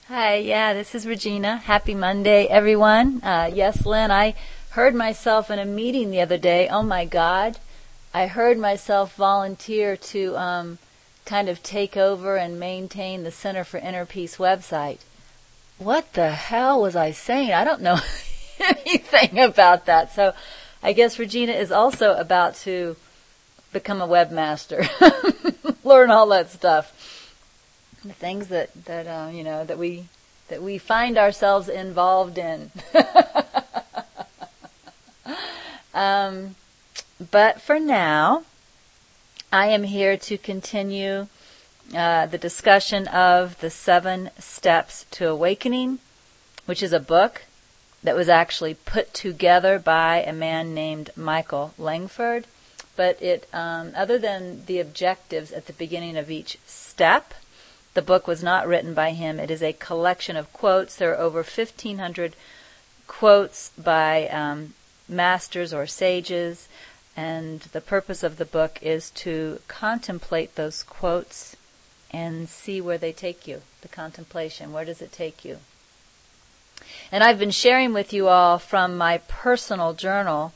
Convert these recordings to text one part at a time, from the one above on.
Hi, yeah, this is Regina. Happy Monday, everyone. Yes, Lynn, I heard myself in a meeting the other day. Oh my God. I heard myself volunteer to kind of take over and maintain the Center for Inner Peace website. What the hell was I saying? I don't know anything about that. So I guess Regina is also about to become a webmaster, learn all that stuff. The things that we find ourselves involved in. But for now, I am here to continue the discussion of the 7 Steps to Awakening, which is a book that was actually put together by a man named Michael Langford. But it, other than the objectives at the beginning of each step, the book was not written by him. It is a collection of quotes. There are over 1,500 quotes by masters or sages, and the purpose of the book is to contemplate those quotes and see where they take you, the contemplation. Where does it take you? And I've been sharing with you all from my personal journal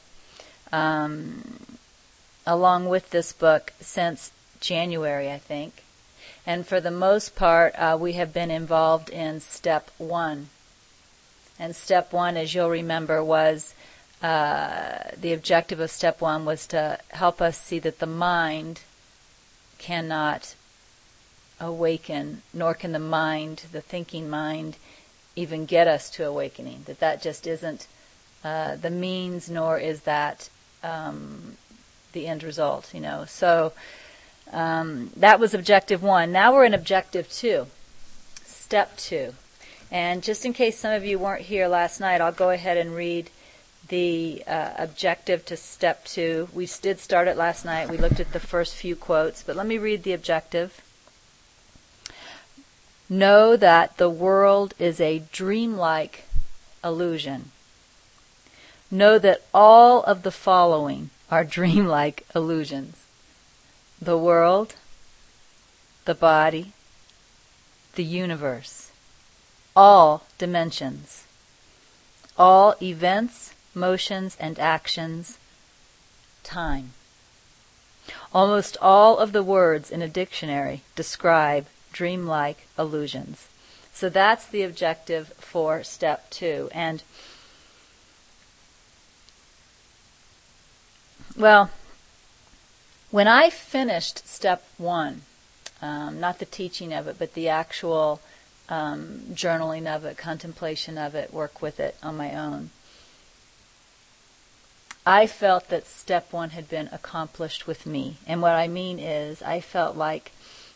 along with this book since January, I think. And for the most part, we have been involved in step 1. And step 1, as you'll remember, was the objective of step 1 was to help us see that the mind cannot awaken, nor can the mind, the thinking mind, even get us to awakening. That just isn't the means, nor is that the end result, So that was objective 1. Now we're in objective 2, step 2. And just in case some of you weren't here last night, I'll go ahead and read the objective to step 2. We did start it last night. We looked at the first few quotes, but let me read the objective. Know that the world is a dreamlike illusion. Know that all of the following are dreamlike illusions. The world, the body, the universe, all dimensions, all events, motions, and actions, time. Almost all of the words in a dictionary describe dreamlike illusions. So that's the objective for step 2. And, well, when I finished step 1, not the teaching of it, but the actual journaling of it, contemplation of it, work with it on my own, I felt that step 1 had been accomplished with me. And what I mean is, I felt like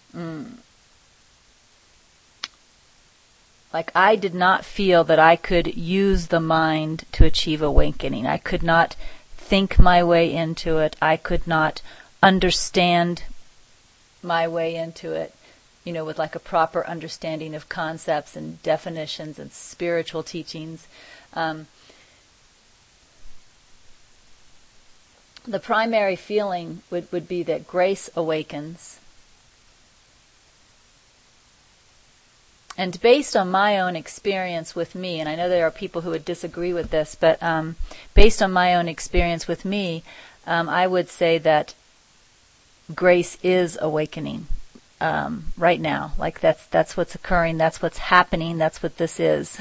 I did not feel that I could use the mind to achieve awakening. I could not think my way into it. I could not understand my way into it, with like a proper understanding of concepts and definitions and spiritual teachings. The primary feeling would be that grace awakens. And based on my own experience with me, and I know there are people who would disagree with this, but based on my own experience with me, I would say that grace is awakening right now. Like that's what's occurring, that's what's happening, that's what this is.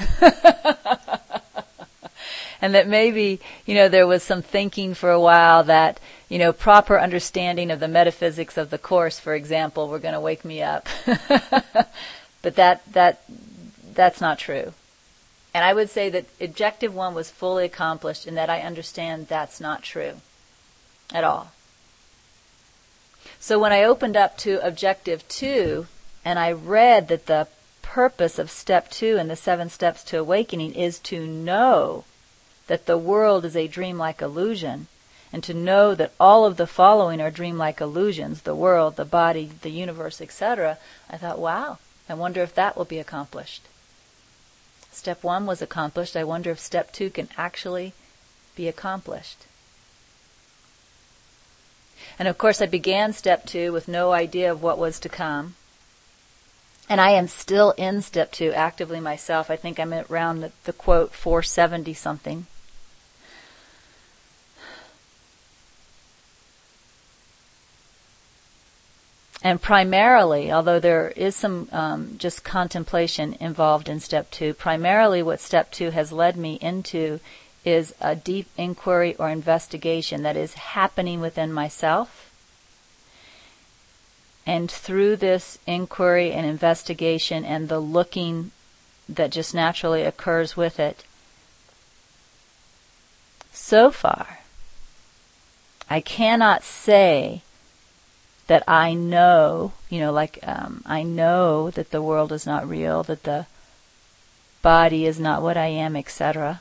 And that maybe, there was some thinking for a while that, proper understanding of the metaphysics of the Course, for example, were going to wake me up. But that's not true. And I would say that objective 1 was fully accomplished in that I understand that's not true at all. So when I opened up to objective 2 and I read that the purpose of step 2 in the 7 steps to awakening is to know that the world is a dreamlike illusion, and to know that all of the following are dreamlike illusions, the world, the body, the universe, etc., I thought, wow, I wonder if that will be accomplished. Step 1 was accomplished. I wonder if step 2 can actually be accomplished. And of course I began step 2 with no idea of what was to come. And I am still in step 2 actively myself. I think I'm at around the quote 470 something. And primarily, although there is some just contemplation involved in step 2, primarily what step 2 has led me into is a deep inquiry or investigation that is happening within myself. And through this inquiry and investigation and the looking that just naturally occurs with it, so far, I cannot say that I know, I know that the world is not real, that the body is not what I am, etc.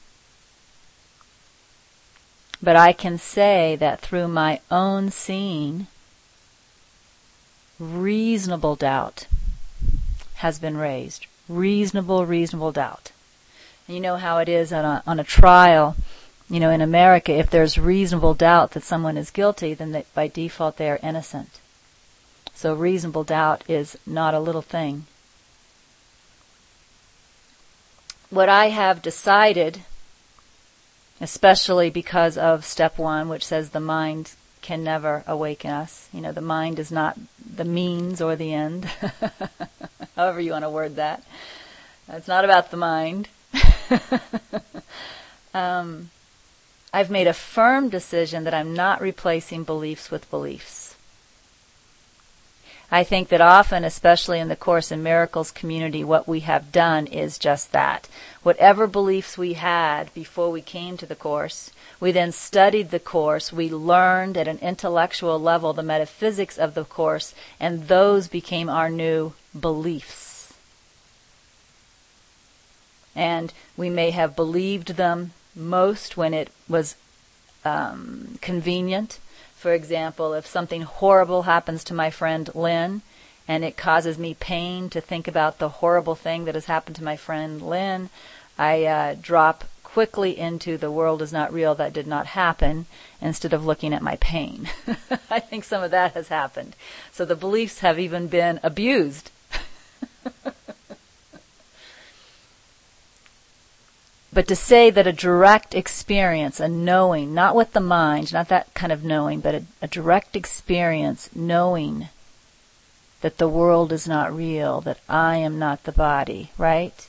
But I can say that through my own seeing, reasonable doubt has been raised. Reasonable doubt. And you know how it is on a trial. In America, if there's reasonable doubt that someone is guilty, then by default they are innocent. So reasonable doubt is not a little thing. What I have decided, especially because of step 1, which says the mind can never awaken us. The mind is not the means or the end. However you want to word that. It's not about the mind. I've made a firm decision that I'm not replacing beliefs with beliefs. I think that often, especially in the Course in Miracles community, what we have done is just that. Whatever beliefs we had before we came to the Course, we then studied the Course, we learned at an intellectual level the metaphysics of the Course, and those became our new beliefs. And we may have believed them most when it was convenient. For example, if something horrible happens to my friend Lynn, and it causes me pain to think about the horrible thing that has happened to my friend Lynn, I drop quickly into the world is not real, that did not happen, instead of looking at my pain. I think some of that has happened. So the beliefs have even been abused. But to say that a direct experience, a knowing, not with the mind, not that kind of knowing, but a direct experience, knowing that the world is not real, that I am not the body, right?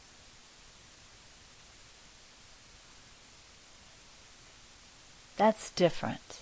That's different.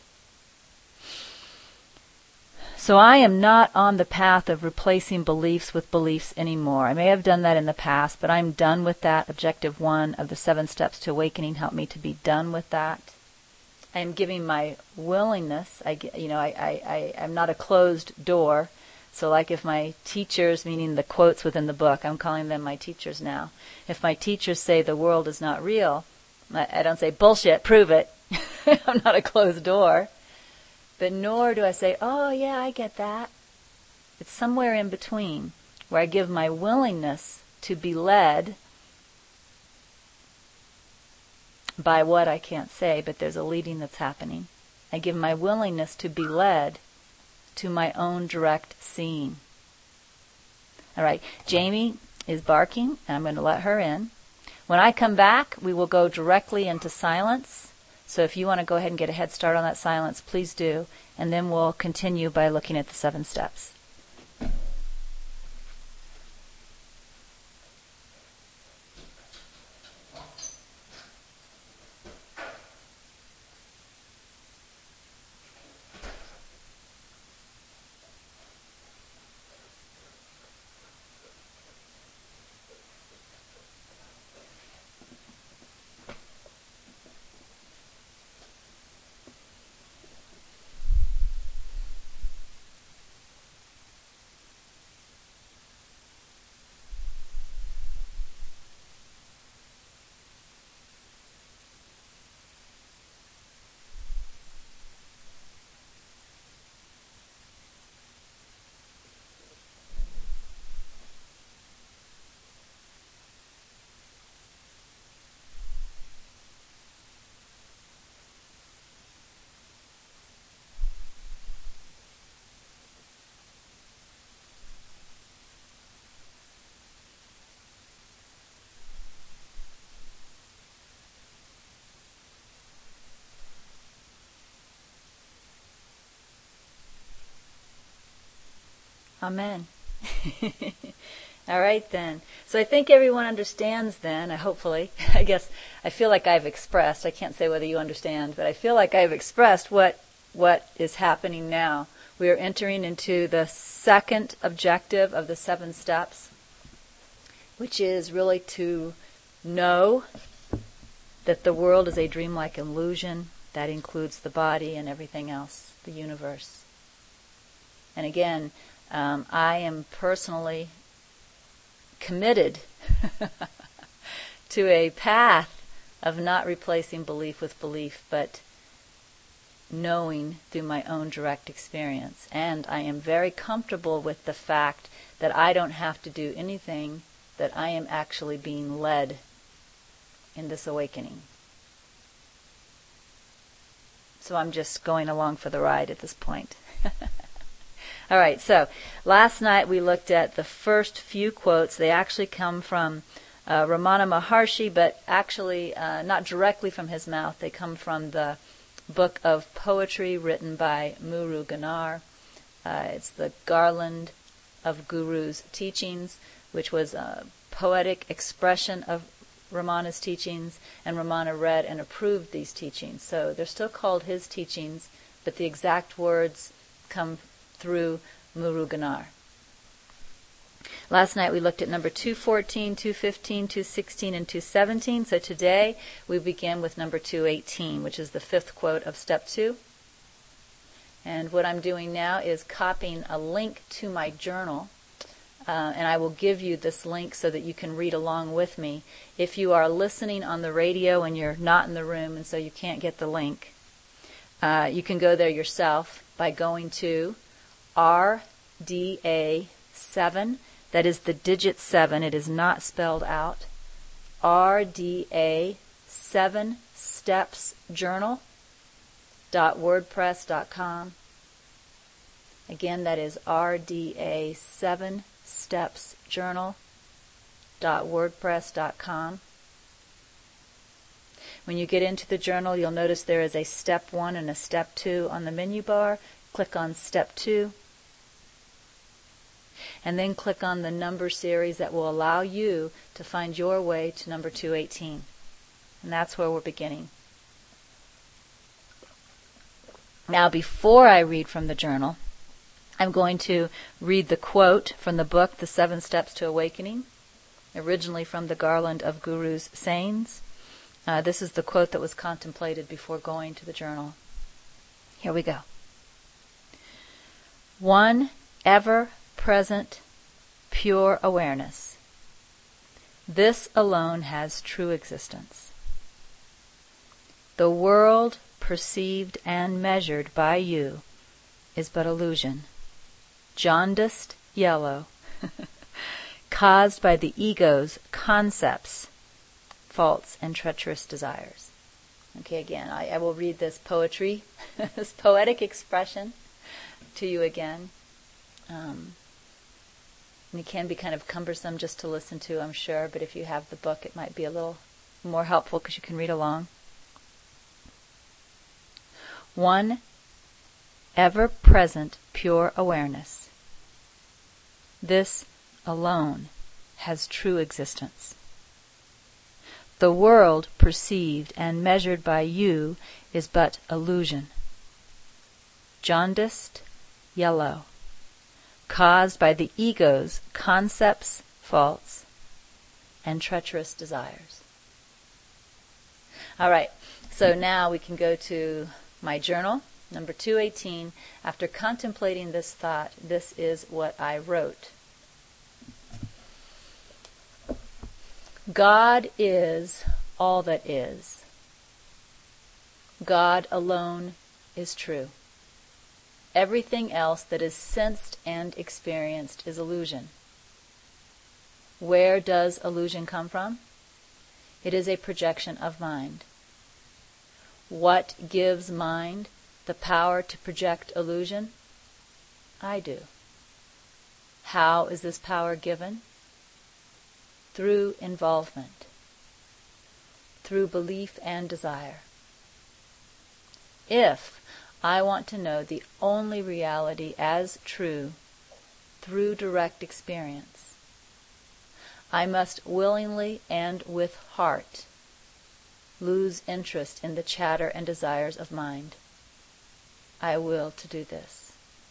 So I am not on the path of replacing beliefs with beliefs anymore. I may have done that in the past, but I'm done with that. Objective 1 of the 7 Steps to Awakening helped me to be done with that. I am giving my willingness. I'm not a closed door. So like if my teachers, meaning the quotes within the book, I'm calling them my teachers now. If my teachers say the world is not real, I don't say, bullshit, prove it. I'm not a closed door. But nor do I say, oh yeah, I get that. It's somewhere in between, where I give my willingness to be led by what I can't say, but there's a leading that's happening. I give my willingness to be led to my own direct seeing. All right, Jamie is barking, and I'm going to let her in. When I come back, we will go directly into silence. So if you want to go ahead and get a head start on that silence, please do. And then we'll continue by looking at the 7 steps. Amen. All right then. So I think everyone understands then, hopefully. I guess I feel like I've expressed, I can't say whether you understand, but I feel like I've expressed what is happening now. We are entering into the second objective of the 7 steps, which is really to know that the world is a dreamlike illusion. That includes the body and everything else, the universe. And again, I am personally committed to a path of not replacing belief with belief, but knowing through my own direct experience. And I am very comfortable with the fact that I don't have to do anything, that I am actually being led in this awakening. So I'm just going along for the ride at this point. All right, so last night we looked at the first few quotes. They actually come from Ramana Maharshi, but actually not directly from his mouth. They come from the book of poetry written by Muruganar. It's the Garland of Guru's Teachings, which was a poetic expression of Ramana's teachings, and Ramana read and approved these teachings. So they're still called his teachings, but the exact words come through Muruganar. Last night we looked at number 214, 215, 216, and 217. So today we begin with number 218, which is the 5th quote of step 2. And what I'm doing now is copying a link to my journal. And I will give you this link so that you can read along with me. If you are listening on the radio and you're not in the room and so you can't get the link, you can go there yourself by going to RDA7. That is the digit 7. It is not spelled out. RDA7stepsjournal.wordpress.com. Again, that is RDA7stepsjournal.wordpress.com. When you get into the journal, you'll notice there is a step 1 and a step 2 on the menu bar. Click on step 2. And then click on the number series that will allow you to find your way to number 218. And that's where we're beginning. Now, before I read from the journal, I'm going to read the quote from the book, The 7 Steps to Awakening, originally from the Garland of Guru's Sayings. This is the quote that was contemplated before going to the journal. Here we go. One ever-present, pure awareness. This alone has true existence. The world perceived and measured by you is but illusion, jaundiced yellow, caused by the ego's concepts, faults, and treacherous desires. Okay, again, I will read this poetry, this poetic expression to you again. And it can be kind of cumbersome just to listen to, I'm sure, but if you have the book, it might be a little more helpful because you can read along. One ever-present pure awareness. This alone has true existence. The world perceived and measured by you is but illusion, jaundiced yellow, caused by the ego's concepts, faults, and treacherous desires. All right, so now we can go to my journal, number 218. After contemplating this thought, this is what I wrote. God is all that is. God alone is true. Everything else that is sensed and experienced is illusion. Where does illusion come from? It is a projection of mind. What gives mind the power to project illusion? I do. How is this power given? Through involvement, through belief and desire. If I want to know the only reality as true through direct experience. I must willingly and with heart lose interest in the chatter and desires of mind. I will to do this.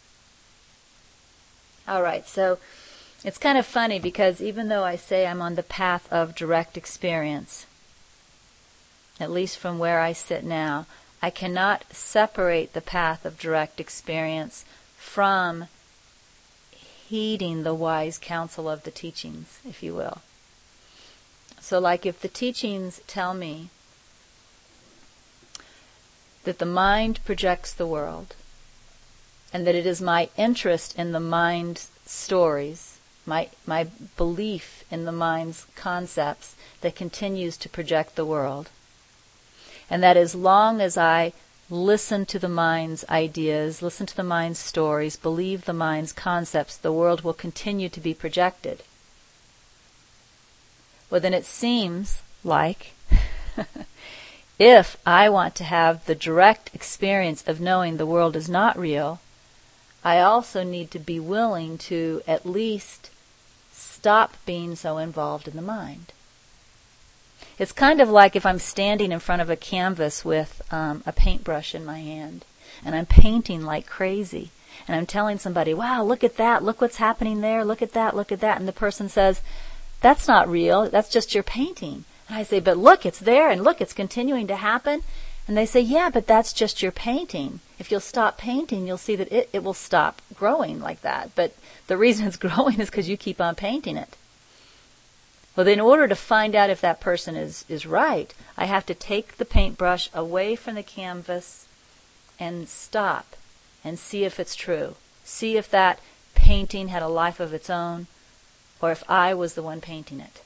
All right, so it's kind of funny because even though I say I'm on the path of direct experience, at least from where I sit now, I cannot separate the path of direct experience from heeding the wise counsel of the teachings, if you will. So like if the teachings tell me that the mind projects the world, and that it is my interest in the mind's stories, my belief in the mind's concepts that continues to project the world, and that as long as I listen to the mind's ideas, listen to the mind's stories, believe the mind's concepts, the world will continue to be projected. Well, then it seems like if I want to have the direct experience of knowing the world is not real, I also need to be willing to at least stop being so involved in the mind. It's kind of like if I'm standing in front of a canvas with a paintbrush in my hand, and I'm painting like crazy, and I'm telling somebody, wow, look at that, look what's happening there, look at that, and the person says, that's not real, that's just your painting. And I say, but look, it's there, and look, it's continuing to happen. And they say, yeah, but that's just your painting. If you'll stop painting, you'll see that it will stop growing like that. But the reason it's growing is because you keep on painting it. Well, then in order to find out if that person is right, I have to take the paintbrush away from the canvas and stop and see if it's true. See if that painting had a life of its own, or if I was the one painting it.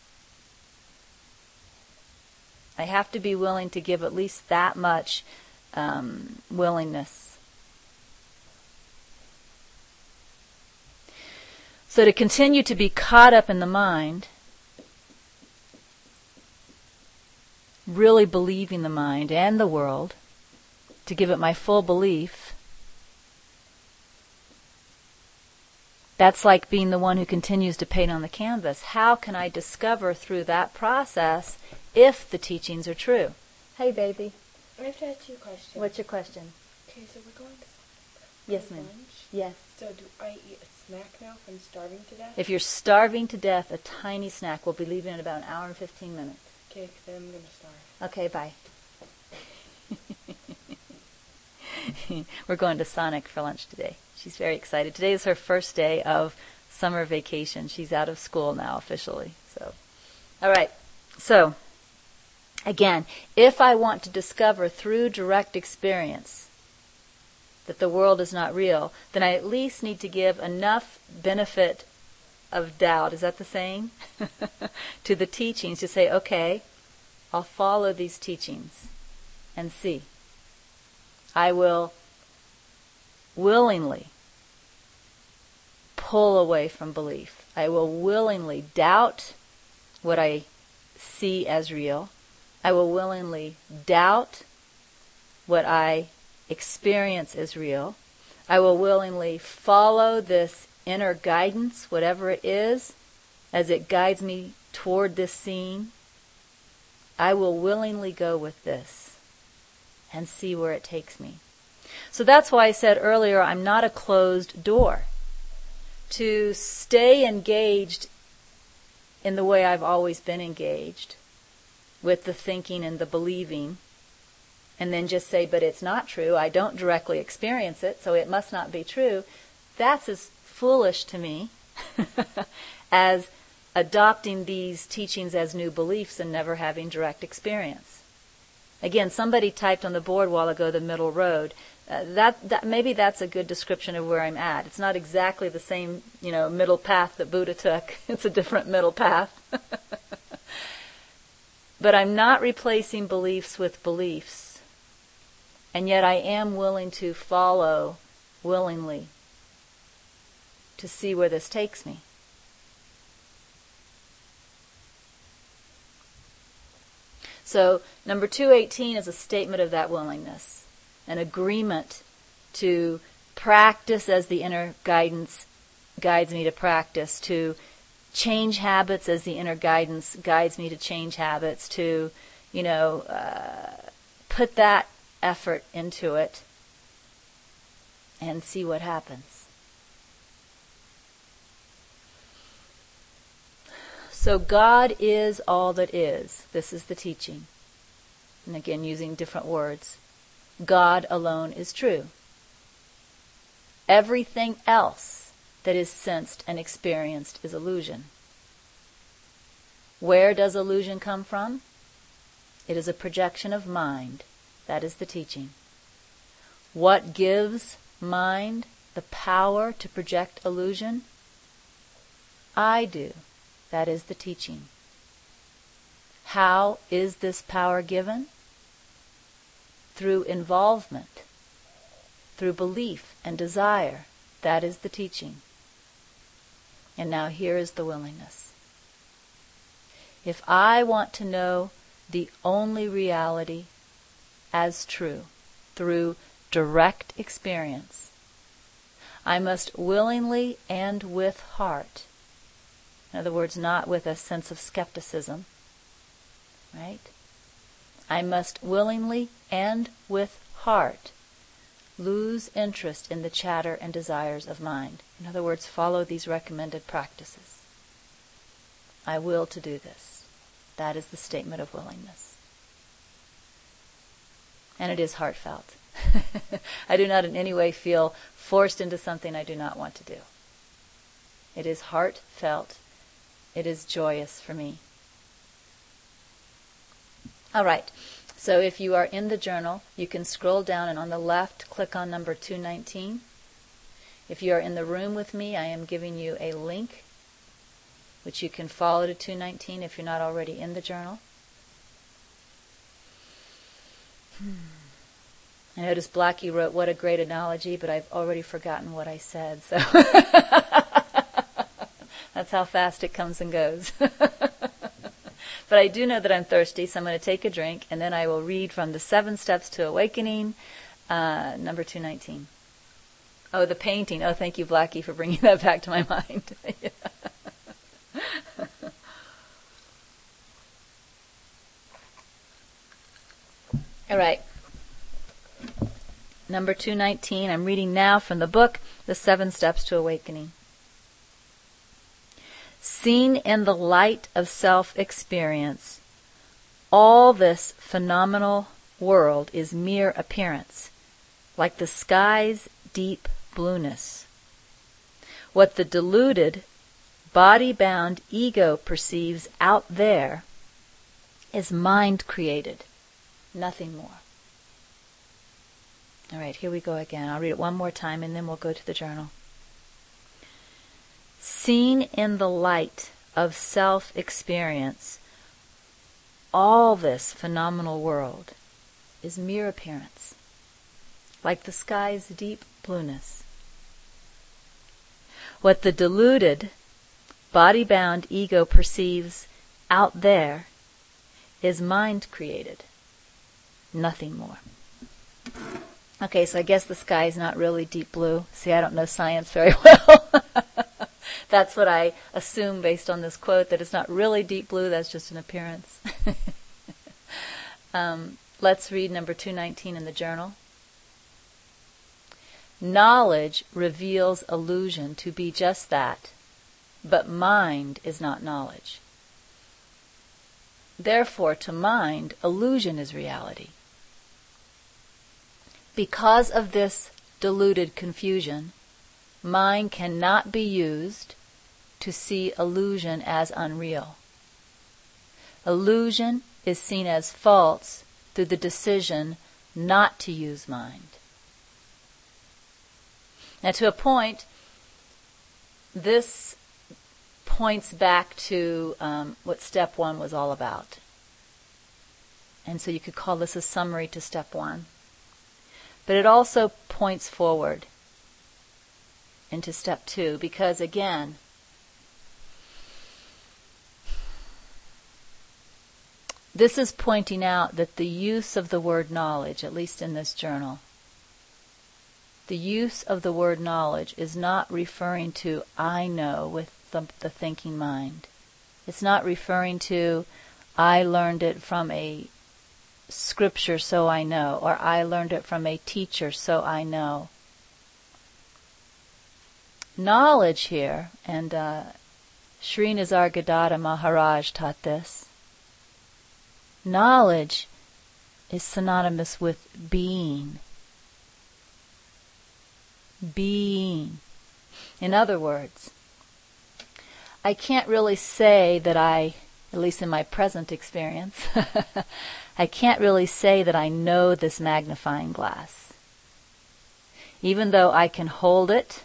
I have to be willing to give at least that much willingness. So to continue to be caught up in the mind, really believing the mind and the world, to give it my full belief, that's like being the one who continues to paint on the canvas. How can I discover through that process if the teachings are true? Hey, baby. I have to ask you a question. What's your question? Okay, so we're going to Yes, ma'am. lunch. Yes. So do I eat a snack now if I'm starving to death? If you're starving to death, a tiny snack will be leaving in about an hour and 15 minutes. Okay, because then I'm going to starve. Okay, bye. We're going to Sonic for lunch today. She's very excited. Today is her first day of summer vacation. She's out of school now officially. So, all right. So, again, if I want to discover through direct experience that the world is not real, then I at least need to give enough benefit of doubt, is that the saying? To the teachings to say, okay, I'll follow these teachings and see. I will willingly pull away from belief. I will willingly doubt what I see as real. I will willingly doubt what I experience as real. I will willingly follow this inner guidance, whatever it is, as it guides me toward this scene. I will willingly go with this and see where it takes me. So that's why I said earlier, I'm not a closed door. To stay engaged in the way I've always been engaged, with the thinking and the believing, and then just say, but it's not true, I don't directly experience it, so it must not be true, that's as foolish to me as adopting these teachings as new beliefs and never having direct experience. Again, somebody typed on the board a while ago the middle road. That maybe that's a good description of where I'm at. It's not exactly the same, middle path that Buddha took. It's a different middle path. But I'm not replacing beliefs with beliefs. And yet I am willing to follow willingly to see where this takes me. So, number 218 is a statement of that willingness, an agreement to practice as the inner guidance guides me to practice, to change habits as the inner guidance guides me to change habits, to, put that effort into it and see what happens. So God is all that is. This is the teaching. And again, using different words. God alone is true. Everything else that is sensed and experienced is illusion. Where does illusion come from? It is a projection of mind. That is the teaching. What gives mind the power to project illusion? I do. That is the teaching. How is this power given? Through involvement, through belief and desire. That is the teaching. And now here is the willingness. If I want to know the only reality as true, through direct experience, I must willingly and with heart, in other words, not with a sense of skepticism, right? I must willingly and with heart lose interest in the chatter and desires of mind. In other words, follow these recommended practices. I will to do this. That is the statement of willingness. And it is heartfelt. I do not in any way feel forced into something I do not want to do. It is heartfelt. It is joyous for me. All right. So if you are in the journal, you can scroll down and on the left click on number 219. If you are in the room with me, I am giving you a link which you can follow to 219 if you're not already in the journal. I noticed Blackie wrote, "What a great analogy," but I've already forgotten what I said, so that's how fast it comes and goes. But I do know that I'm thirsty, so I'm going to take a drink, and then I will read from the 7 Steps to Awakening, number 219. Oh, the painting. Oh, thank you, Blackie, for bringing that back to my mind. All right. Number 219. I'm reading now from the book, The 7 Steps to Awakening. Seen in the light of self-experience, all this phenomenal world is mere appearance, like the sky's deep blueness. What the deluded, body-bound ego perceives out there is mind-created, nothing more. All right, here we go again. I'll read it one more time and then we'll go to the journal. Seen in the light of self-experience, all this phenomenal world is mere appearance, like the sky's deep blueness. What the deluded, body-bound ego perceives out there is mind-created, nothing more. Okay, so I guess the sky is not really deep blue. See, I don't know science very well. That's what I assume based on this quote, that it's not really deep blue, that's just an appearance. Let's read number 219 in the journal. Knowledge reveals illusion to be just that, but mind is not knowledge. Therefore, to mind, illusion is reality. Because of this deluded confusion, mind cannot be used to see illusion as unreal. Illusion is seen as false through the decision not to use mind. Now, to a point, this points back to what step 1 was all about. And so you could call this a summary to step 1. But it also points forward into step 2, because again, this is pointing out that the use of the word knowledge, at least in this journal, the use of the word knowledge is not referring to I know with the thinking mind. It's not referring to I learned it from a scripture so I know, or I learned it from a teacher so I know. Knowledge here, and Sri Nisargadatta Maharaj taught this, knowledge is synonymous with being. Being. In other words, I can't really say that at least in my present experience, I can't really say that I know this magnifying glass. Even though I can hold it,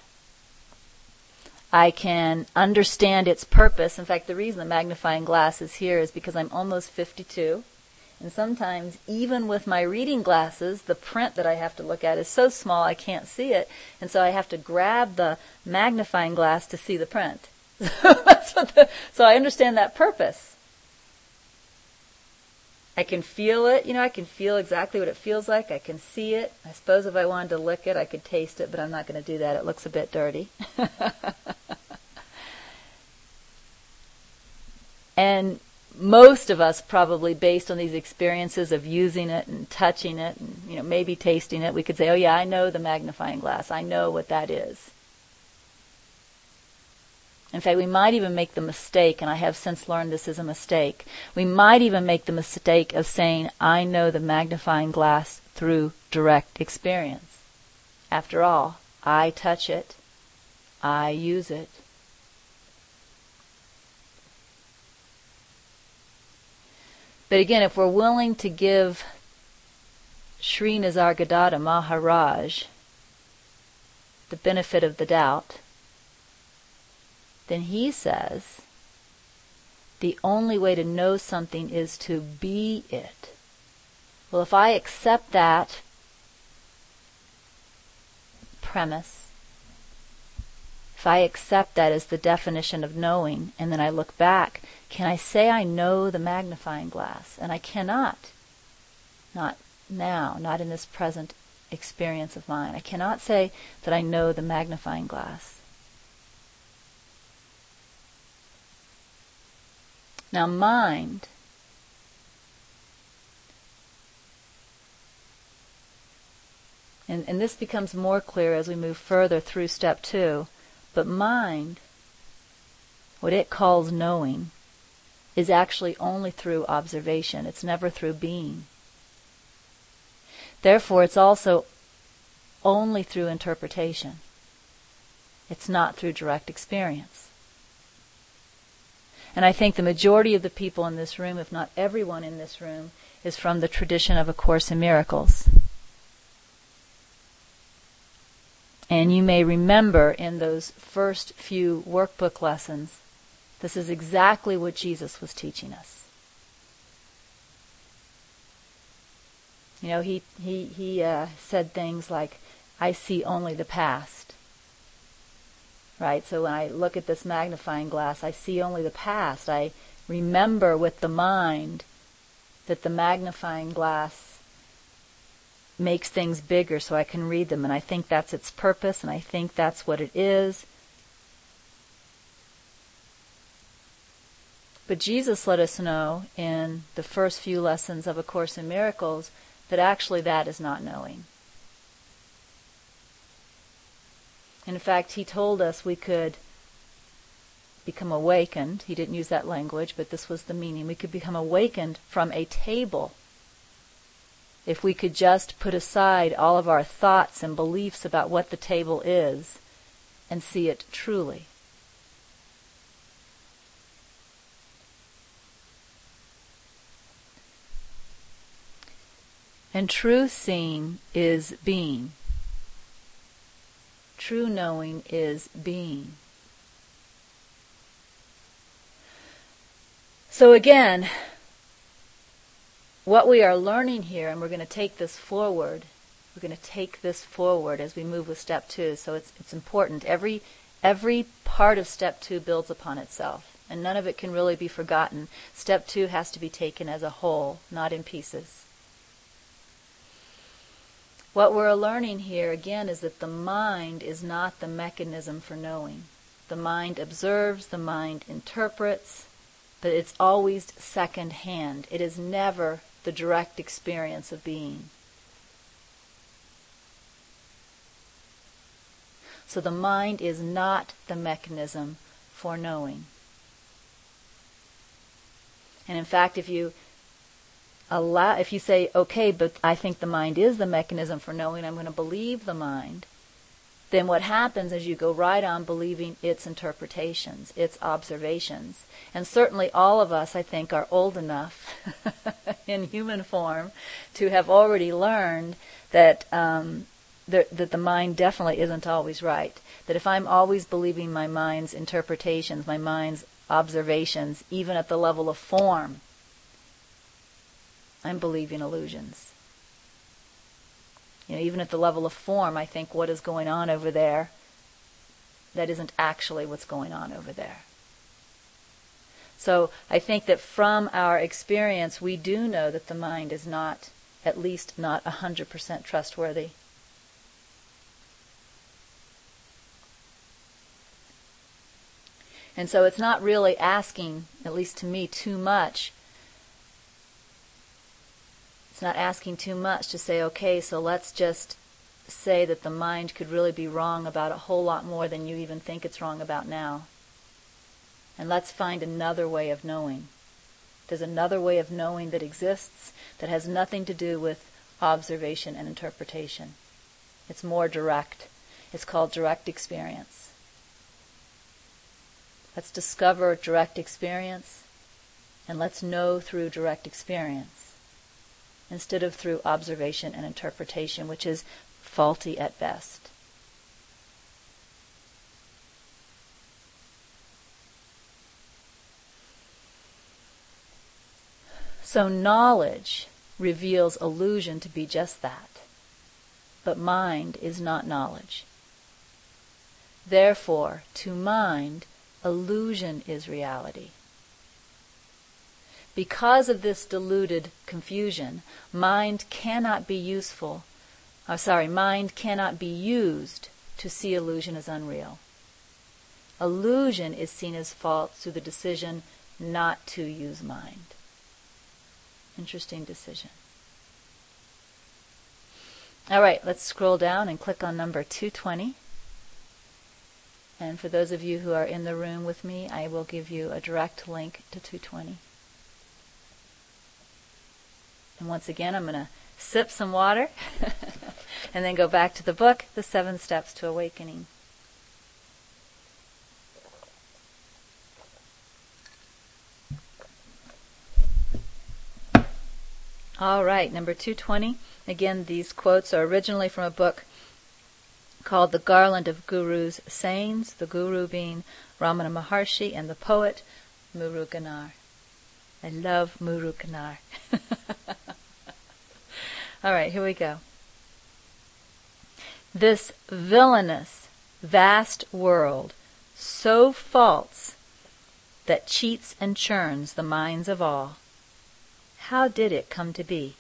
I can understand its purpose. In fact, the reason the magnifying glass is here is because I'm almost 52. And sometimes, even with my reading glasses, the print that I have to look at is so small I can't see it. And so I have to grab the magnifying glass to see the print. So I understand that purpose. I can feel it, I can feel exactly what it feels like. I can see it. I suppose if I wanted to lick it, I could taste it, but I'm not going to do that. It looks a bit dirty. And most of us probably, based on these experiences of using it and touching it and, maybe tasting it, we could say, oh yeah, I know the magnifying glass. I know what that is. In fact, we might even make the mistake, and I have since learned this is a mistake, we might even make the mistake of saying, I know the magnifying glass through direct experience. After all, I touch it, I use it. But again, if we're willing to give Sri Nisargadatta Maharaj the benefit of the doubt, then he says the only way to know something is to be it. Well, if I accept that premise, if I accept that as the definition of knowing, and then I look back, can I say I know the magnifying glass? And I cannot. Not now, not in this present experience of mine. I cannot say that I know the magnifying glass. Now, mind and this becomes more clear as we move further through step 2, but mind, what it calls knowing, is actually only through observation. It's never through being. Therefore, it's also only through interpretation. It's not through direct experience. And I think the majority of the people in this room, if not everyone in this room, is from the tradition of A Course in Miracles. And you may remember in those first few workbook lessons, this is exactly what Jesus was teaching us. He said things like, I see only the past. Right? So when I look at this magnifying glass, I see only the past. I remember with the mind that the magnifying glass makes things bigger so I can read them, and I think that's its purpose, and I think that's what it is. But Jesus let us know in the first few lessons of A Course in Miracles that actually that is not knowing. In fact, he told us we could become awakened. He didn't use that language, but this was the meaning. We could become awakened from a table if we could just put aside all of our thoughts and beliefs about what the table is and see it truly. And true seeing is being. True knowing is being. So again, what we are learning here, and we're going to take this forward, as we move with step 2, so it's important. Every part of step 2 builds upon itself, and none of it can really be forgotten. Step 2 has to be taken as a whole, not in pieces. What we're learning here again is that the mind is not the mechanism for knowing. The mind observes, the mind interprets, but it's always second hand. It is never the direct experience of being. So the mind is not the mechanism for knowing. And in fact, if you say, okay, but I think the mind is the mechanism for knowing, I'm going to believe the mind, then what happens is you go right on believing its interpretations, its observations. And certainly all of us, I think, are old enough in human form to have already learned that that the mind definitely isn't always right. That if I'm always believing my mind's interpretations, my mind's observations, even at the level of form, I'm believing illusions. Even at the level of form, I think what is going on over there, that isn't actually what's going on over there. So I think that from our experience, we do know that the mind is not, at least not 100% trustworthy. And so it's not really asking, at least to me, too much. It's not asking too much to say, okay, so let's just say that the mind could really be wrong about a whole lot more than you even think it's wrong about now. And let's find another way of knowing. There's another way of knowing that exists that has nothing to do with observation and interpretation. It's more direct. It's called direct experience. Let's discover direct experience, and let's know through direct experience, instead of through observation and interpretation, which is faulty at best. So knowledge reveals illusion to be just that. But mind is not knowledge. Therefore, to mind, illusion is reality. Because of this diluted confusion, mind cannot be used to see illusion as unreal. Illusion is seen as false through the decision not to use mind. Interesting decision. All right, let's scroll down and click on number 220. And for those of you who are in the room with me, I will give you a direct link to 220. And once again, I'm going to sip some water and then go back to the book, The 7 Steps to Awakening. All right, number 220. Again, these quotes are originally from a book called The Garland of Gurus' Sayings, the guru being Ramana Maharshi and the poet Muruganar. I love Muruganar. All right, here we go. This villainous, vast world, so false that cheats and churns the minds of all, how did it come to be?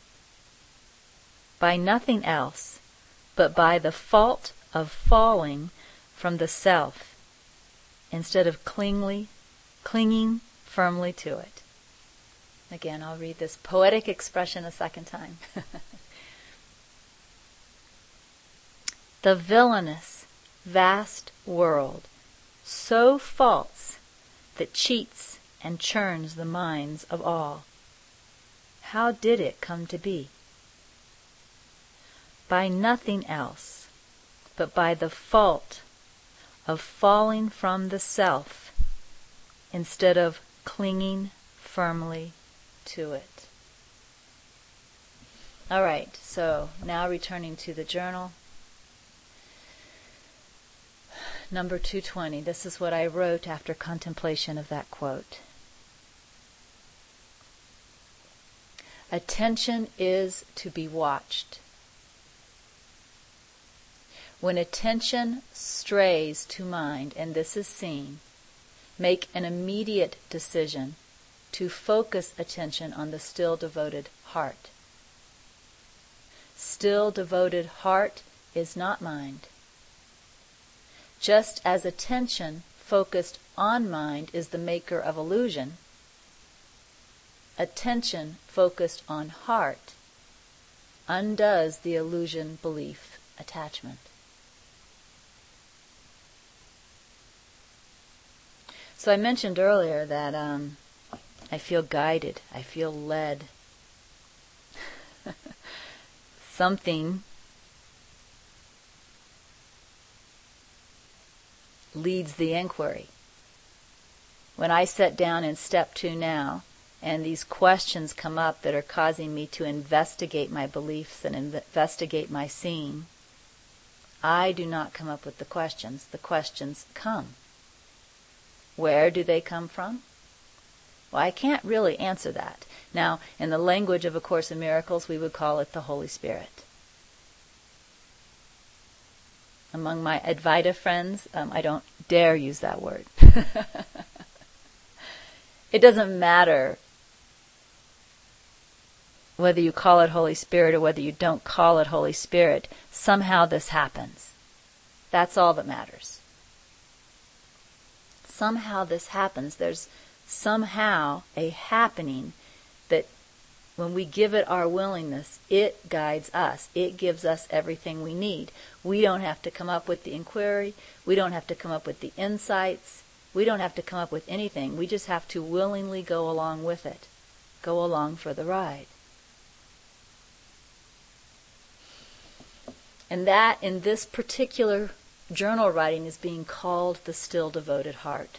By nothing else, but by the fault of falling from the self, instead of clinging firmly to it. Again, I'll read this poetic expression a second time. The villainous, vast world, so false that cheats and churns the minds of all. How did it come to be? By nothing else, but by the fault of falling from the self, instead of clinging firmly to it. All right, so now returning to the journal. Number 220, this is what I wrote after contemplation of that quote. Attention is to be watched. When attention strays to mind, and this is seen, make an immediate decision to focus attention on the still devoted heart. still, devoted heart is not mind. Just as attention focused on mind is the maker of illusion, attention focused on heart undoes the illusion, belief, attachment. So I mentioned earlier that I feel guided, I feel led. Something leads the inquiry. When I sit down in step 2 now, and these questions come up that are causing me to investigate my beliefs and investigate my seeing, I do not come up with the questions. The questions come. Where do they come from? Well, I can't really answer that. Now, in the language of A Course in Miracles, we would call it the Holy Spirit. Among my Advaita friends, I don't dare use that word. It doesn't matter whether you call it Holy Spirit or whether you don't call it Holy Spirit. Somehow this happens. That's all that matters. Somehow this happens. There's somehow a happening that when we give it our willingness, it guides us. It gives us everything we need. We don't have to come up with the inquiry. We don't have to come up with the insights. We don't have to come up with anything. We just have to willingly go along with it. Go along for the ride. And that, in this particular journal writing, is being called the still devoted heart.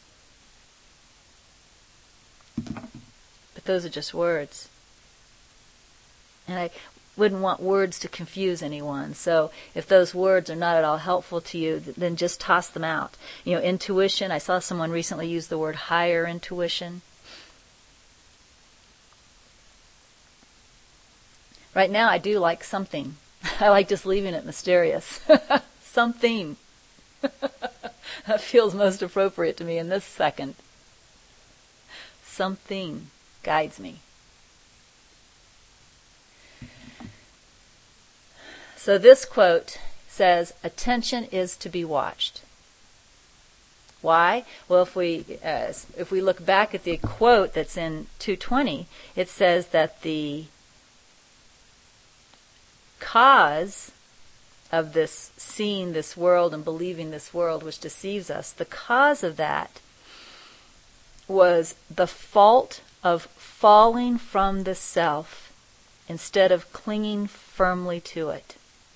But those are just words. And I wouldn't want words to confuse anyone. So if those words are not at all helpful to you, then just toss them out. You know, intuition, I saw someone recently use the word higher intuition. Right now I do like something. I like just leaving it mysterious. Something. That feels most appropriate to me in this second. Something guides me. So this quote says, attention is to be watched. Why? Well, if we look back at the quote that's in 220, it says that the cause of this seeing this world and believing this world which deceives us, the cause of that was the fault of falling from the self instead of clinging firmly to it.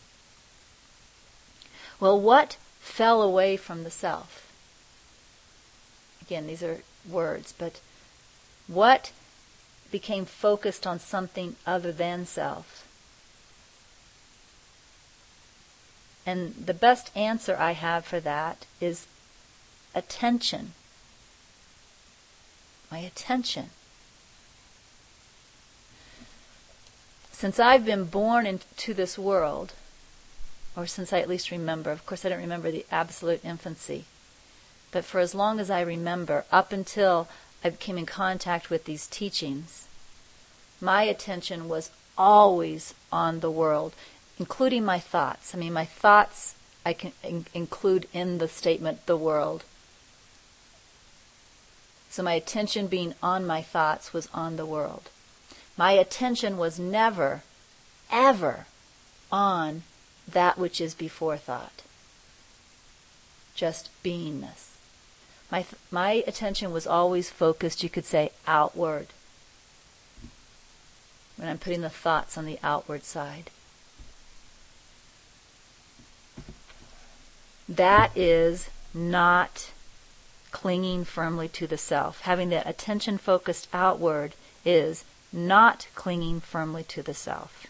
Well, what fell away from the self? Again, these are words, but what became focused on something other than self? And the best answer I have for that is attention. My attention. Since I've been born into this world, or since I at least remember, of course I don't remember the absolute infancy, but for as long as I remember, up until I came in contact with these teachings, my attention was always on the world, including my thoughts. I mean, my thoughts I can include in the statement, the world. So my attention being on my thoughts was on the world. My attention was never, ever on that which is before thought. Just beingness. My attention was always focused, you could say, outward. When I'm putting the thoughts on the outward side. That is not clinging firmly to the self. Having that attention focused outward is not clinging firmly to the self.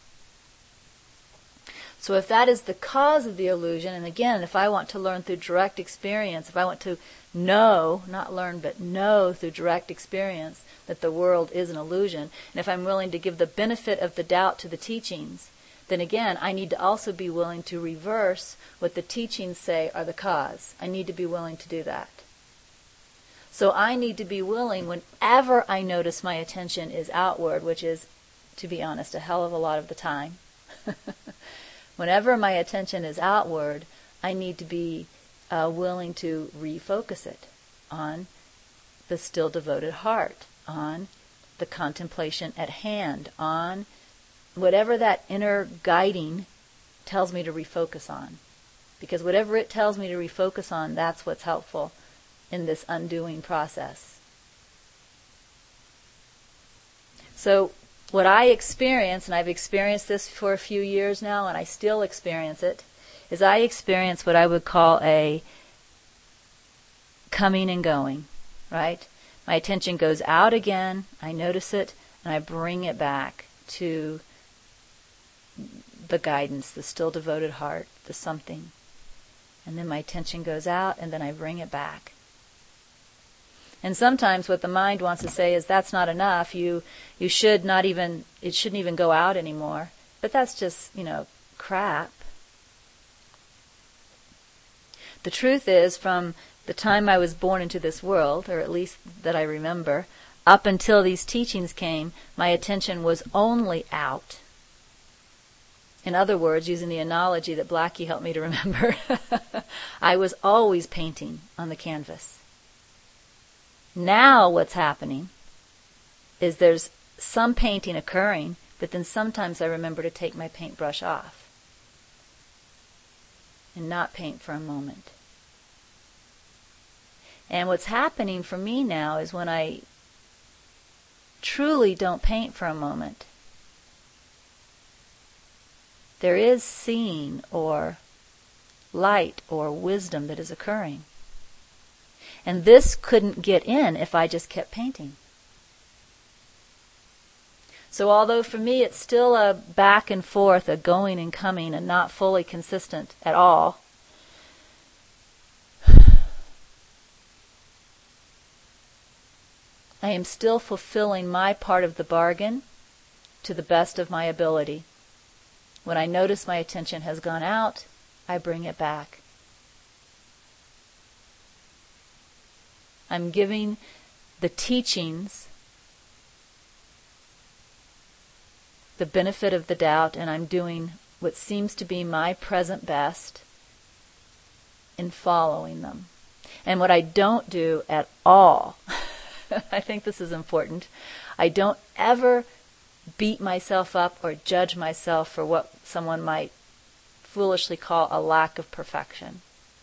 So if that is the cause of the illusion, and again, if I want to learn through direct experience, if I want to know, not learn, but know through direct experience that the world is an illusion, and if I'm willing to give the benefit of the doubt to the teachings, then again, I need to also be willing to reverse what the teachings say are the cause. I need to be willing to do that. So I need to be willing, whenever I notice my attention is outward, which is, to be honest, a hell of a lot of the time, Whenever my attention is outward, I need to be willing to refocus it on the still devoted heart, on the contemplation at hand, on whatever that inner guiding tells me to refocus on. Because whatever it tells me to refocus on, that's what's helpful in this undoing process. So what I experience, and I've experienced this for a few years now, and I still experience it, is I experience what I would call a coming and going, right? My attention goes out again, I notice it, and I bring it back to the guidance, the still devoted heart, the something. And then my attention goes out, and then I bring it back. And sometimes what the mind wants to say is, that's not enough, you should not even, it shouldn't even go out anymore. But that's just, crap. The truth is, from the time I was born into this world, or at least that I remember, up until these teachings came, my attention was only out. In other words, using the analogy that Blackie helped me to remember, I was always painting on the canvas. Now what's happening is there's some painting occurring, but then sometimes I remember to take my paintbrush off and not paint for a moment. And what's happening for me now is when I truly don't paint for a moment, there is seeing or light or wisdom that is occurring. And this couldn't get in if I just kept painting. So although for me it's still a back and forth, a going and coming, and not fully consistent at all, I am still fulfilling my part of the bargain to the best of my ability. When I notice my attention has gone out, I bring it back. I'm giving the teachings the benefit of the doubt, and I'm doing what seems to be my present best in following them. And what I don't do at all, I think this is important, I don't ever beat myself up or judge myself for what someone might foolishly call a lack of perfection.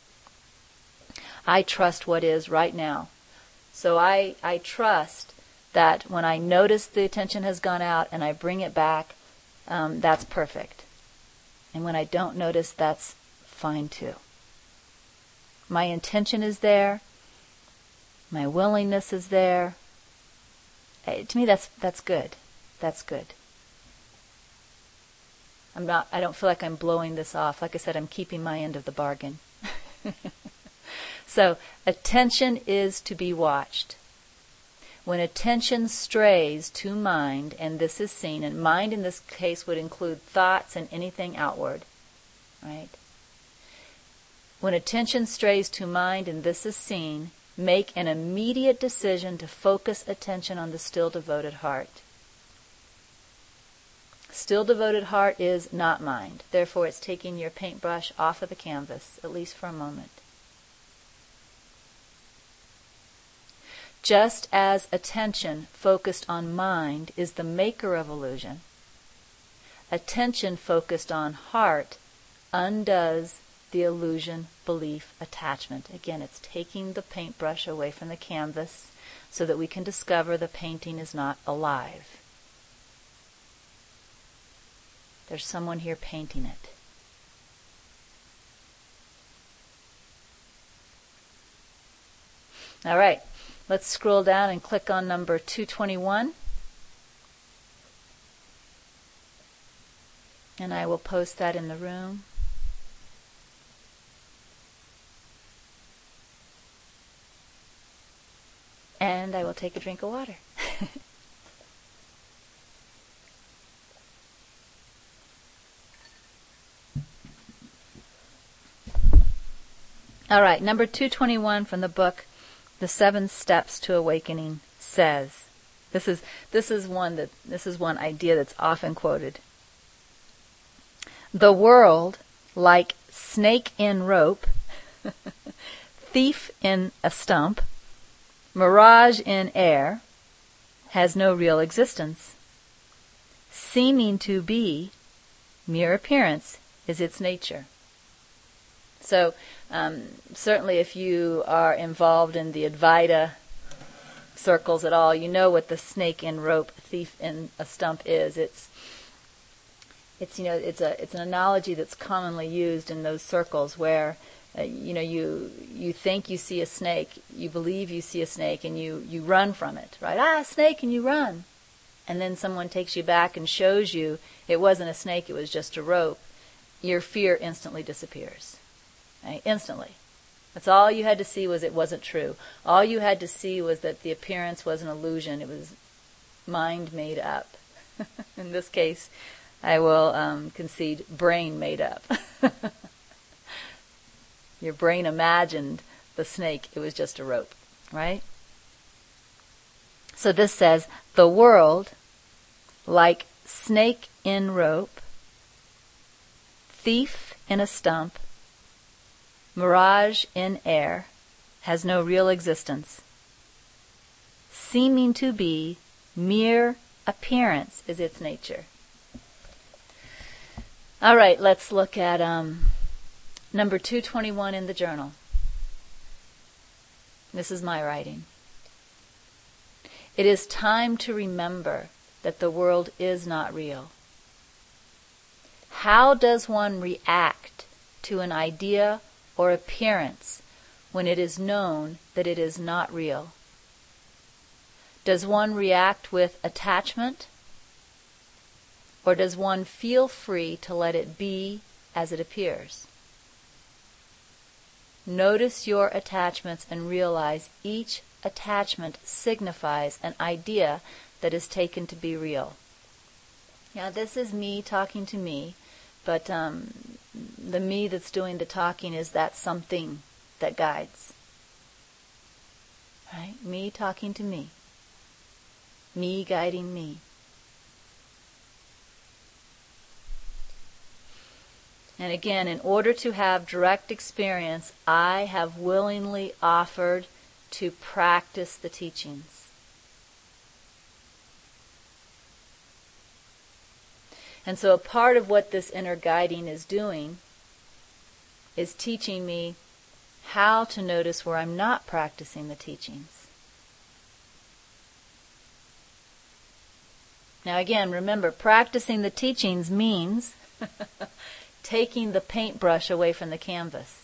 I trust what is right now. So I trust that when I notice the attention has gone out and I bring it back, that's perfect. And when I don't notice, that's fine too. My intention is there. My willingness is there. To me, that's good. That's good. I don't feel like I'm blowing this off. Like I said, I'm keeping my end of the bargain. So, attention is to be watched. When attention strays to mind, and this is seen, and mind in this case would include thoughts and anything outward, right? When attention strays to mind, and this is seen, make an immediate decision to focus attention on the still devoted heart. Still devoted heart is not mind. Therefore, it's taking your paintbrush off of the canvas, at least for a moment. Just as attention focused on mind is the maker of illusion, attention focused on heart undoes the illusion, belief, attachment. Again, it's taking the paintbrush away from the canvas so that we can discover the painting is not alive. There's someone here painting it. All right. Let's scroll down and click on number 221. And I will post that in the room. And I will take a drink of water. All right, number 221 from the book The 7 Steps to Awakening says, this is one idea that's often quoted. The world, like snake in rope, thief in a stump, mirage in air, has no real existence. Seeming to be, mere appearance, is its nature. So, certainly if you are involved in the Advaita circles at all, you know what the snake in rope, thief in a stump is. It's an analogy that's commonly used in those circles where you think you see a snake, you believe you see a snake, and you run from it, right? Snake, and you run. And then someone takes you back and shows you it wasn't a snake, it was just a rope. Your fear instantly disappears. Right? Instantly. That's all you had to see was it wasn't true. All you had to see was that the appearance was an illusion. It was mind made up. In this case, I will concede brain made up. Your brain imagined the snake. It was just a rope, right? So this says, the world, like snake in rope, thief in a stump, mirage in air, has no real existence. Seeming to be, mere appearance is its nature. All right, let's look at number 221 in the journal. This is my writing. It is time to remember that the world is not real. How does one react to an idea or appearance when it is known that it is not real? Does one react with attachment? Or does one feel free to let it be as it appears? Notice your attachments and realize each attachment signifies an idea that is taken to be real. Now, this is me talking to me, but the me that's doing the talking is that something that guides. Right? Me talking to me. Me guiding me. And again, in order to have direct experience, I have willingly offered to practice the teachings. And so a part of what this inner guiding is doing is teaching me how to notice where I'm not practicing the teachings. Now again, remember, practicing the teachings means taking the paintbrush away from the canvas.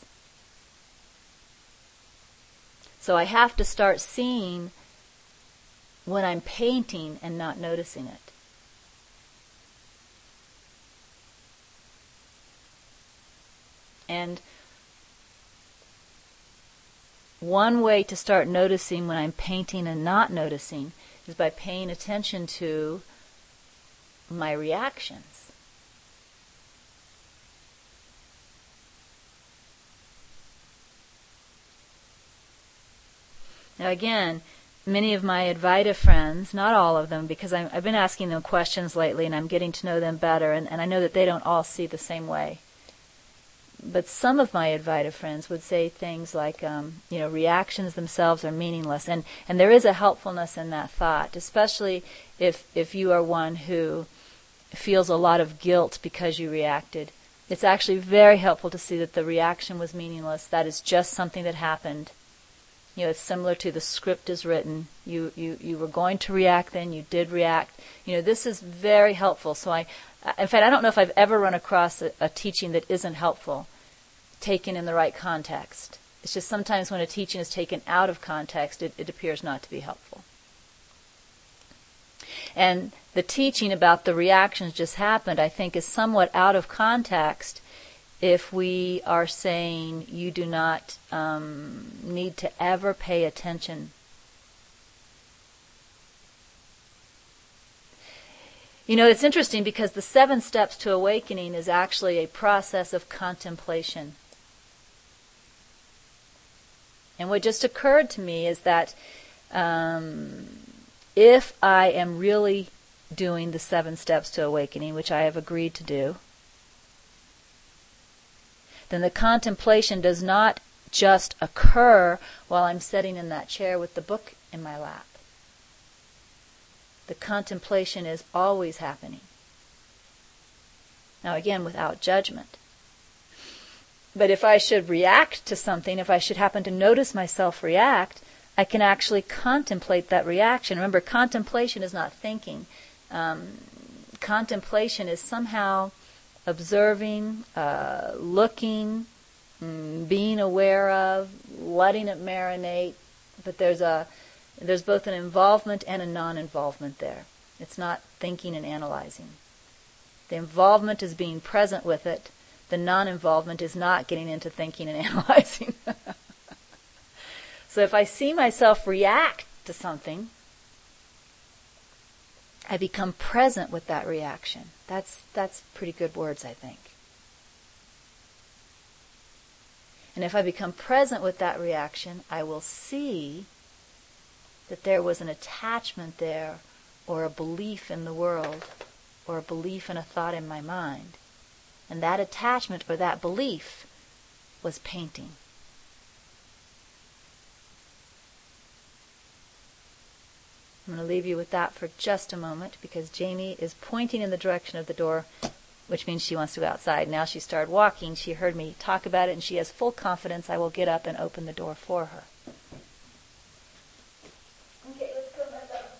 So I have to start seeing when I'm painting and not noticing it. And one way to start noticing when I'm painting and not noticing is by paying attention to my reactions. Now again, many of my Advaita friends, not all of them, because I've been asking them questions lately and I'm getting to know them better, and I know that they don't all see the same way. But some of my Advaita friends would say things like, reactions themselves are meaningless. And there is a helpfulness in that thought, especially if you are one who feels a lot of guilt because you reacted. It's actually very helpful to see that the reaction was meaningless. That is just something that happened. It's similar to the script is written. You were going to react then, you did react. This is very helpful. So in fact, I don't know if I've ever run across a teaching that isn't helpful, taken in the right context. It's just sometimes when a teaching is taken out of context, it appears not to be helpful. And the teaching about the reactions just happened, I think, is somewhat out of context if we are saying you do not need to ever pay attention. It's interesting because the 7 steps to awakening is actually a process of contemplation. And what just occurred to me is that if I am really doing the 7 steps to awakening, which I have agreed to do, then the contemplation does not just occur while I'm sitting in that chair with the book in my lap. The contemplation is always happening. Now again, without judgment. But if I should react to something, if I should happen to notice myself react, I can actually contemplate that reaction. Remember, contemplation is not thinking. Contemplation is somehow observing, looking, being aware of, letting it marinate. But there's both an involvement and a non-involvement there. It's not thinking and analyzing. The involvement is being present with it. The non-involvement is not getting into thinking and analyzing. So if I see myself react to something, I become present with that reaction. That's pretty good words, I think. And if I become present with that reaction, I will see that there was an attachment there, or a belief in the world, or a belief in a thought in my mind. And that attachment or that belief was painting. I'm going to leave you with that for just a moment because Jamie is pointing in the direction of the door, which means she wants to go outside. Now she started walking. She heard me talk about it, and she has full confidence I will get up and open the door for her. Okay, let's go back up.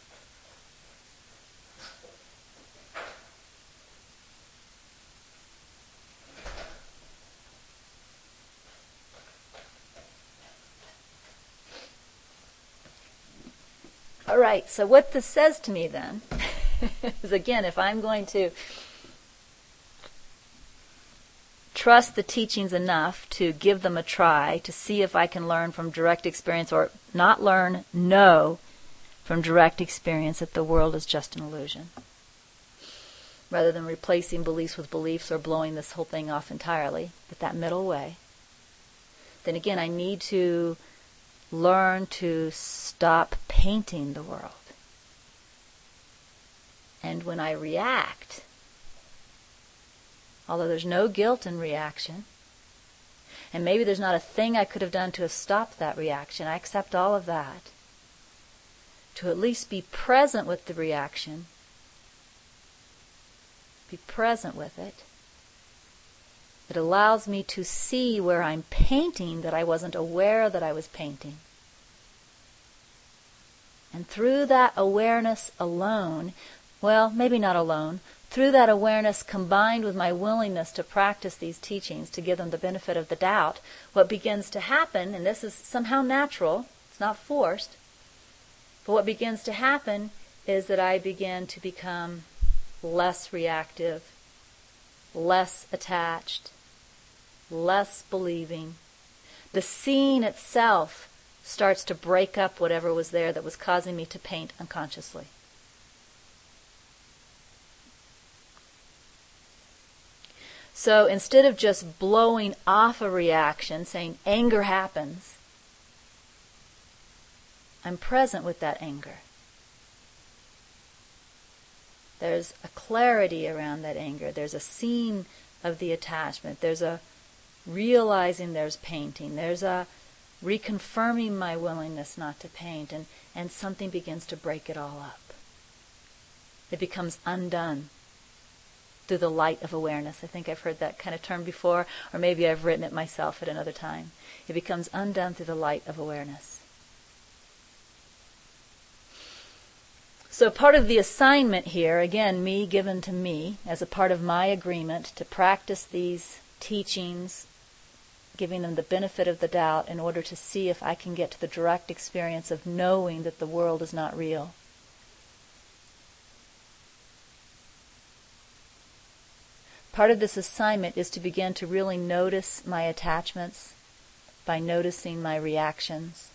All right, so what this says to me then is, again, if I'm going to trust the teachings enough to give them a try, to see if I can learn from direct experience, or not learn, know from direct experience that the world is just an illusion, rather than replacing beliefs with beliefs or blowing this whole thing off entirely, but that middle way, then again I need to learn to stop painting the world. And when I react, although there's no guilt in reaction, and maybe there's not a thing I could have done to have stopped that reaction, I accept all of that. To at least be present with the reaction, be present with it, it allows me to see where I'm painting that I wasn't aware that I was painting. And through that awareness alone, well, maybe not alone, through that awareness combined with my willingness to practice these teachings, to give them the benefit of the doubt, what begins to happen, and this is somehow natural, it's not forced, but what begins to happen is that I begin to become less reactive, less attached, less believing. The seeing itself starts to break up whatever was there that was causing me to paint unconsciously. So instead of just blowing off a reaction, saying anger happens, I'm present with that anger. There's a clarity around that anger. There's a seeing of the attachment. There's a realizing there's painting. There's a reconfirming my willingness not to paint, and something begins to break it all up. It becomes undone through the light of awareness. I think I've heard that kind of term before, or maybe I've written it myself at another time. It becomes undone through the light of awareness. So part of the assignment here, again, me given to me, as a part of my agreement to practice these teachings, giving them the benefit of the doubt in order to see if I can get to the direct experience of knowing that the world is not real. Part of this assignment is to begin to really notice my attachments by noticing my reactions.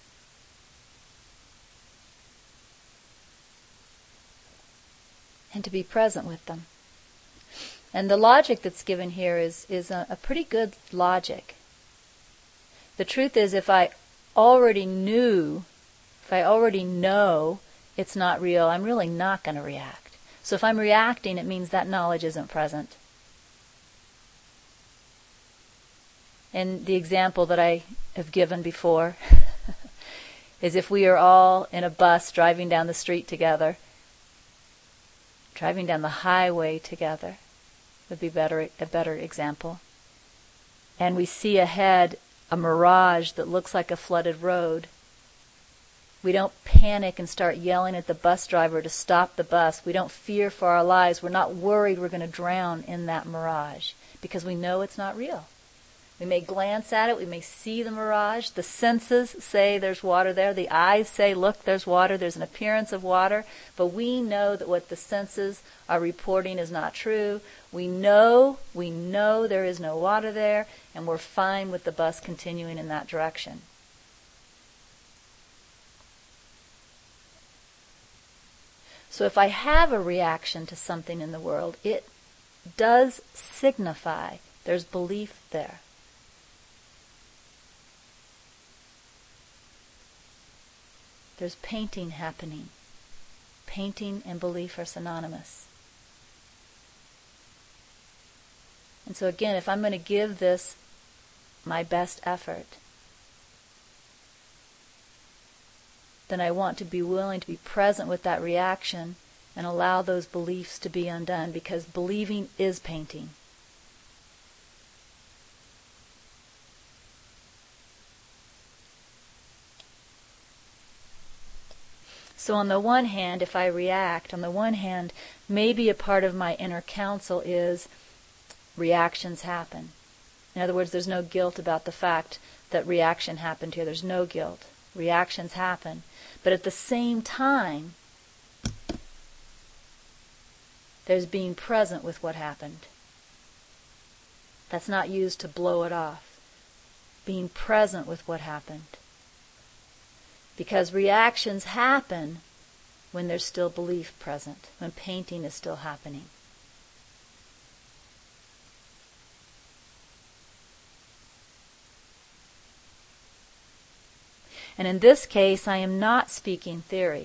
And to be present with them. And the logic that's given here is a pretty good logic. The truth is, if I already know it's not real, I'm really not going to react. So if I'm reacting, it means that knowledge isn't present. And the example that I have given before is if we are all in a bus driving down the street together, driving down the highway together would be a better example. And we see ahead a mirage that looks like a flooded road. We don't panic and start yelling at the bus driver to stop the bus. We don't fear for our lives. We're not worried we're going to drown in that mirage because we know it's not real. We may glance at it. We may see the mirage. The senses say there's water there. The eyes say, look, there's water. There's an appearance of water. But we know that what the senses are reporting is not true. We know there is no water there, and we're fine with the bus continuing in that direction. So if I have a reaction to something in the world, it does signify there's belief there. There's painting happening. Painting and belief are synonymous. And so again, if I'm going to give this my best effort, then I want to be willing to be present with that reaction and allow those beliefs to be undone, because believing is painting. So on the one hand, if I react, on the one hand, maybe a part of my inner counsel is reactions happen. In other words, there's no guilt about the fact that reaction happened here. There's no guilt. Reactions happen. But at the same time, there's being present with what happened. That's not used to blow it off. Being present with what happened. Because reactions happen when there's still belief present, when painting is still happening. And in this case, I am not speaking theory.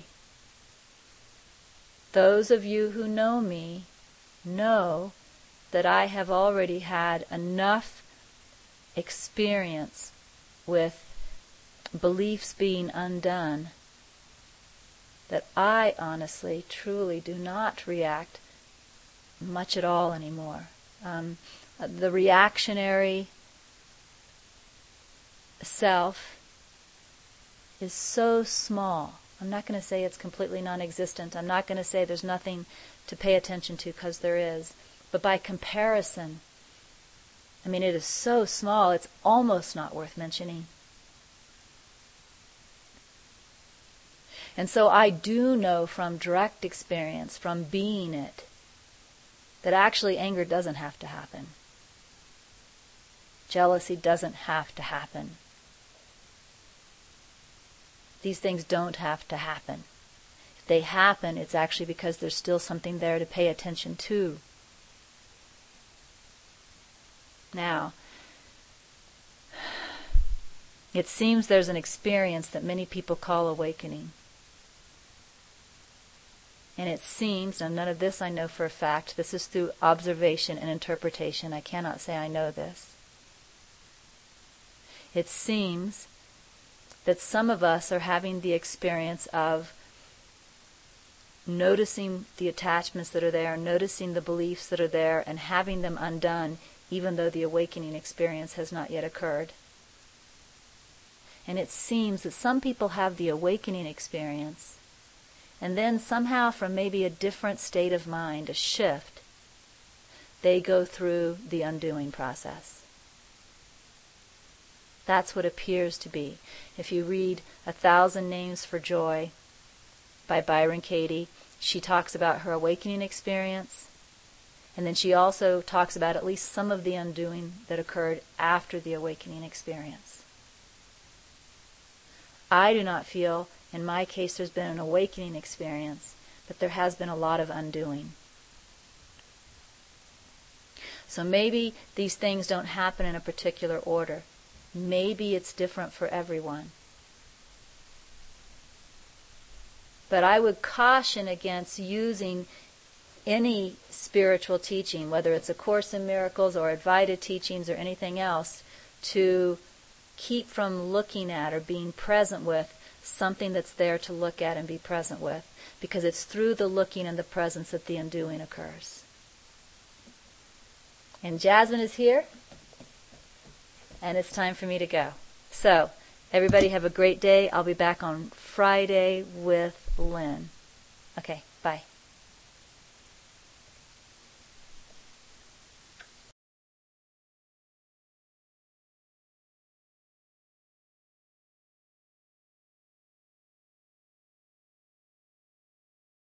Those of you who know me know that I have already had enough experience with beliefs being undone that I honestly, truly do not react much at all anymore. The reactionary self is so small. I'm not going to say it's completely non-existent. I'm not going to say there's nothing to pay attention to, because there is. But by comparison, it is so small, it's almost not worth mentioning. And so I do know from direct experience, from being it, that actually anger doesn't have to happen. Jealousy doesn't have to happen. These things don't have to happen. If they happen, it's actually because there's still something there to pay attention to. Now, it seems there's an experience that many people call awakening. And it seems, and none of this I know for a fact, this is through observation and interpretation. I cannot say I know this. It seems that some of us are having the experience of noticing the attachments that are there, noticing the beliefs that are there, and having them undone, even though the awakening experience has not yet occurred. And it seems that some people have the awakening experience, and then somehow from maybe a different state of mind, a shift, they go through the undoing process. That's what appears to be. If you read 1,000 Names for Joy by Byron Katie, she talks about her awakening experience, and then she also talks about at least some of the undoing that occurred after the awakening experience. I do not feel, in my case, there's been an awakening experience, but there has been a lot of undoing. So maybe these things don't happen in a particular order. Maybe it's different for everyone. But I would caution against using any spiritual teaching, whether it's A Course in Miracles or Advaita teachings or anything else, to keep from looking at or being present with something that's there to look at and be present with, because it's through the looking and the presence that the undoing occurs. And Jasmine is here, and it's time for me to go. So, everybody have a great day. I'll be back on Friday with Lynn. Okay.